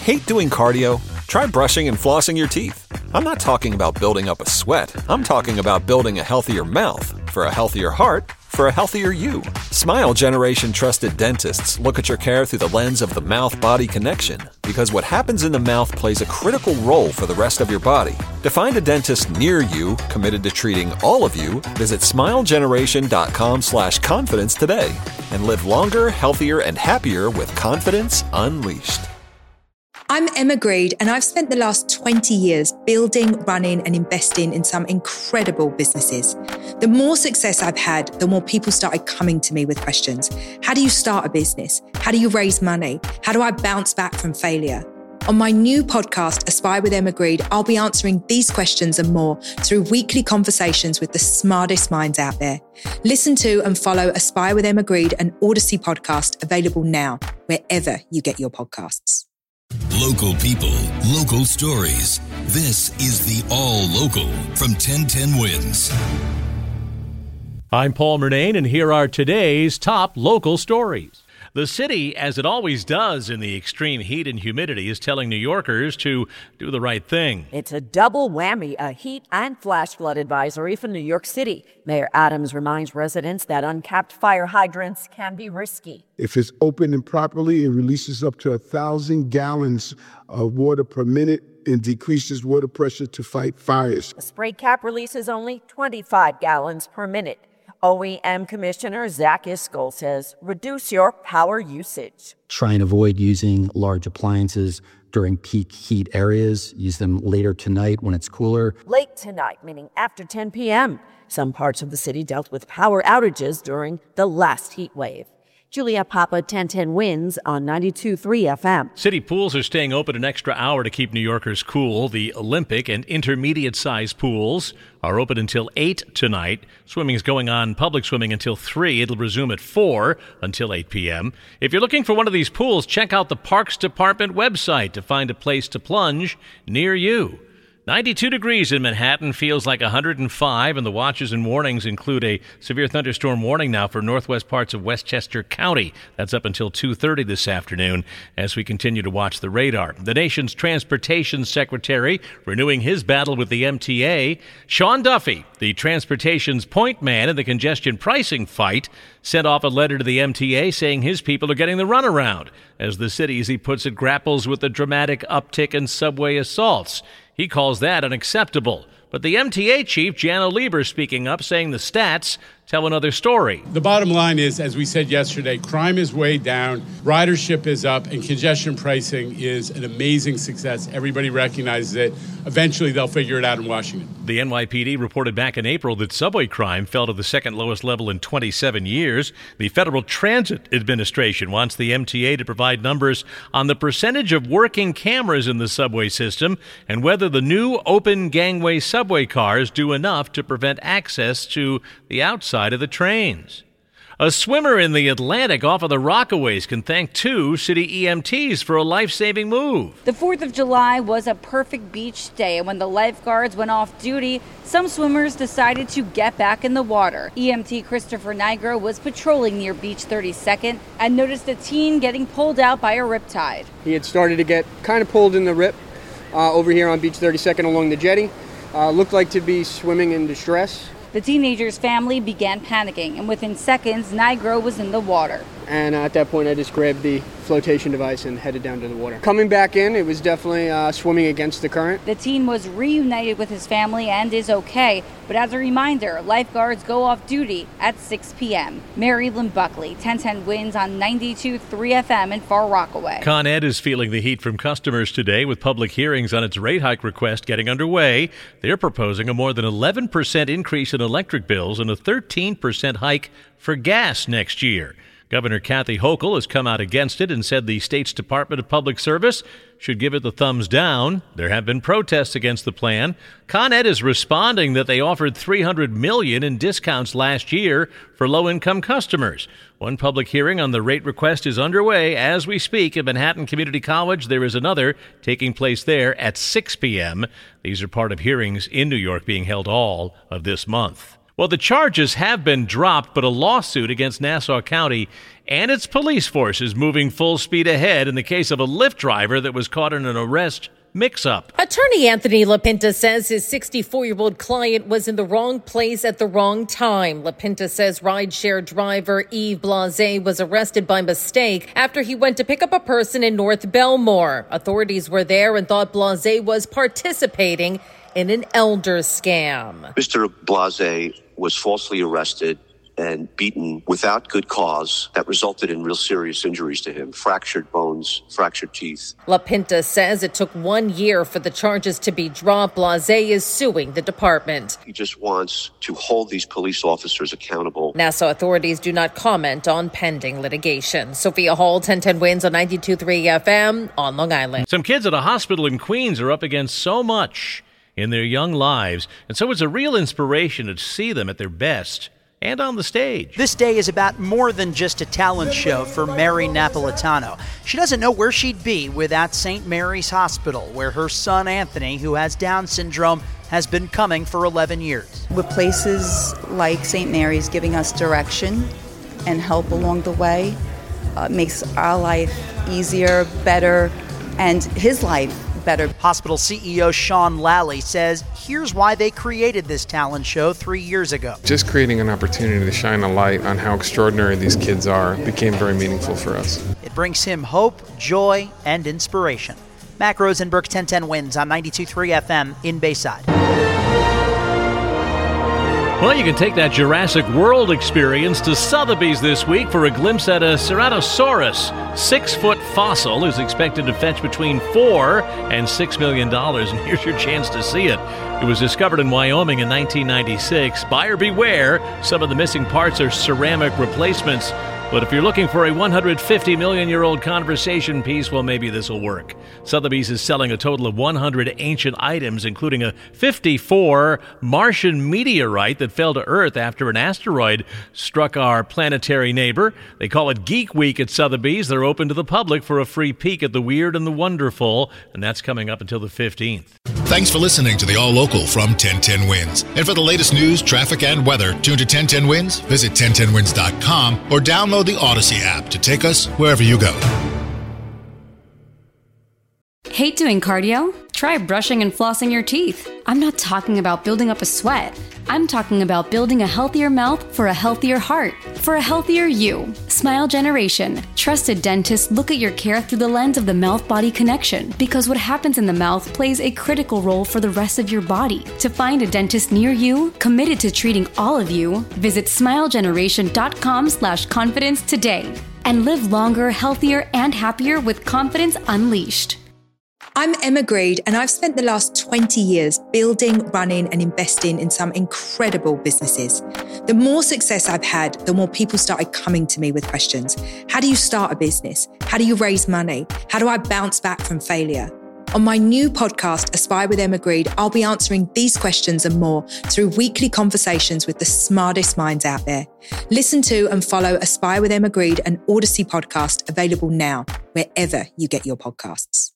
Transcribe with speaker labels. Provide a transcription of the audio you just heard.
Speaker 1: Hate doing cardio? Try brushing and flossing your teeth. I'm not talking about building up a sweat. I'm talking about building a healthier mouth for a healthier heart for a healthier you. Smile Generation trusted dentists look at your care through the lens of the mouth-body connection, because what happens in the mouth plays a critical role for the rest of your body. To find a dentist near you committed to treating all of you, visit smilegeneration.com/confidence today and live longer, healthier, and happier with confidence unleashed.
Speaker 2: I'm Emma Greed, and I've spent the last 20 years building, running, and investing in some incredible businesses. The more success I've had, the more people started coming to me with questions. How do you start a business? How do you raise money? How do I bounce back from failure? On my new podcast, Aspire with Emma Greed, I'll be answering these questions and more through weekly conversations with the smartest minds out there. Listen to and follow Aspire with Emma Greed, an Odyssey podcast, available now, wherever you get your podcasts.
Speaker 3: Local people, local stories. This is the All Local from 1010 Wins.
Speaker 4: I'm Paul Murnane, and here are today's top local stories. The city, as it always does in the extreme heat and humidity, is telling New Yorkers to do the right thing.
Speaker 5: It's a double whammy, a heat and flash flood advisory for New York City. Mayor Adams reminds residents that uncapped fire hydrants can be risky.
Speaker 6: If it's opened improperly, it releases up to 1,000 gallons of water per minute and decreases water pressure to fight fires.
Speaker 5: The spray cap releases only 25 gallons per minute. OEM Commissioner Zach Iscol says, reduce your power usage.
Speaker 7: Try and avoid using large appliances during peak heat areas. Use them later tonight when it's cooler.
Speaker 5: Late tonight, meaning after 10 p.m. Some parts of the city dealt with power outages during the last heat wave. Julia Papa, 1010 Wins on 92.3 FM.
Speaker 4: City pools are staying open an extra hour to keep New Yorkers cool. The Olympic and intermediate-sized pools are open until 8 tonight. Swimming is going on, public swimming, until 3. It'll resume at 4 until 8 p.m. If you're looking for one of these pools, check out the Parks Department website to find a place to plunge near you. 92 degrees in Manhattan, feels like 105, and the watches and warnings include a severe thunderstorm warning now for northwest parts of Westchester County. That's up until 2:30 this afternoon as we continue to watch the radar. The nation's transportation secretary renewing his battle with the MTA. Sean Duffy, the transportation's point man in the congestion pricing fight, sent off a letter to the MTA saying his people are getting the runaround as the city, as he puts it, grapples with the dramatic uptick in subway assaults. He calls that unacceptable. But the MTA chief, Janno Lieber, speaking up, saying the stats tell another story.
Speaker 8: The bottom line is, as we said yesterday, crime is way down, ridership is up, and congestion pricing is an amazing success. Everybody recognizes it. Eventually, they'll figure it out in Washington.
Speaker 4: The NYPD reported back in April that subway crime fell to the second lowest level in 27 years. The Federal Transit Administration wants the MTA to provide numbers on the percentage of working cameras in the subway system and whether the new open gangway subway cars do enough to prevent access to the outside of the trains. A swimmer in the Atlantic off of the Rockaways can thank 2 city EMTs for a life-saving move.
Speaker 9: The 4th of July was a perfect beach day, and when the lifeguards went off duty, some swimmers decided to get back in the water. EMT Christopher Nigro was patrolling near Beach 32nd and noticed a teen getting pulled out by a riptide.
Speaker 10: He had started to get kind of pulled in the rip over here on Beach 32nd along the jetty. Looked like to be swimming in distress.
Speaker 9: The teenager's family began panicking, and within seconds, Nigro was in the water.
Speaker 10: And at that point, I just grabbed the flotation device and headed down to the water. Coming back in, it was definitely swimming against the current.
Speaker 9: The teen was reunited with his family and is okay, but as a reminder, lifeguards go off duty at 6 p.m. Mary Lynn Buckley, 1010 Wins on 92.3 FM in Far Rockaway.
Speaker 4: Con Ed is feeling the heat from customers today with public hearings on its rate hike request getting underway. They're proposing a more than 11% increase in electric bills and a 13% hike for gas next year. Governor Kathy Hochul has come out against it and said the state's Department of Public Service should give it the thumbs down. There have been protests against the plan. Con Ed is responding that they offered $300 million in discounts last year for low-income customers. One public hearing on the rate request is underway as we speak at Manhattan Community College. There is another taking place there at 6 p.m. These are part of hearings in New York being held all of this month. Well, the charges have been dropped, but a lawsuit against Nassau County and its police forces moving full speed ahead in the case of a Lyft driver that was caught in an arrest mix-up.
Speaker 11: Attorney Anthony LaPinta says his 64-year-old client was in the wrong place at the wrong time. LaPinta says rideshare driver Yves Blase was arrested by mistake after he went to pick up a person in North Belmore. Authorities were there and thought Blase was participating in an elder scam.
Speaker 12: Mr. Blase was falsely arrested and beaten without good cause that resulted in real serious injuries to him, fractured bones, fractured teeth.
Speaker 11: LaPinta says it took 1 year for the charges to be dropped. Blase is suing the department.
Speaker 12: He just wants to hold these police officers accountable.
Speaker 11: Nassau authorities do not comment on pending litigation. Sophia Hall, 1010 Wins on 92.3 FM on Long Island.
Speaker 4: Some kids at a hospital in Queens are up against so much in their young lives, and so it's a real inspiration to see them at their best and on the stage.
Speaker 13: This day is about more than just a talent show for Mary Napolitano. She doesn't know where she'd be without St. Mary's Hospital, where her son Anthony, who has Down syndrome, has been coming for 11 years.
Speaker 14: With places like St. Mary's giving us direction and help along the way, makes our life easier, better, and his life better.
Speaker 13: Hospital CEO Sean Lally says here's why they created this talent show 3 years ago.
Speaker 15: Just creating an opportunity to shine a light on how extraordinary these kids are became very meaningful for us.
Speaker 13: It brings him hope, joy, and inspiration. Mac Rosenberg, 1010 Wins on 92.3 FM in Bayside.
Speaker 4: Well, you can take that Jurassic World experience to Sotheby's this week for a glimpse at a Ceratosaurus. 6-foot fossil is expected to fetch between $4 and $6 million, and here's your chance to see it. It was discovered in Wyoming in 1996. Buyer beware, some of the missing parts are ceramic replacements. But if you're looking for a 150-million-year-old conversation piece, well, maybe this will work. Sotheby's is selling a total of 100 ancient items, including a 54 Martian meteorite that fell to Earth after an asteroid struck our planetary neighbor. They call it Geek Week at Sotheby's. They're open to the public for a free peek at the weird and the wonderful, and that's coming up until the 15th.
Speaker 3: Thanks for listening to the All Local from 1010 Wins. And for the latest news, traffic, and weather, tune to 1010 Wins, visit 1010wins.com, or download the Odyssey app to take us wherever you go.
Speaker 16: Hate doing cardio? Try brushing and flossing your teeth. I'm not talking about building up a sweat. I'm talking about building a healthier mouth for a healthier heart, for a healthier you. Smile Generation. Trusted dentists look at your care through the lens of the mouth-body connection, because what happens in the mouth plays a critical role for the rest of your body. To find a dentist near you, committed to treating all of you, visit smilegeneration.com/confidence today and live longer, healthier, and happier with confidence unleashed.
Speaker 2: I'm Emma Greed, and I've spent the last 20 years building, running, and investing in some incredible businesses. The more success I've had, the more people started coming to me with questions. How do you start a business? How do you raise money? How do I bounce back from failure? On my new podcast, Aspire with Emma Greed, I'll be answering these questions and more through weekly conversations with the smartest minds out there. Listen to and follow Aspire with Emma Greed, an Odyssey podcast available now, wherever you get your podcasts.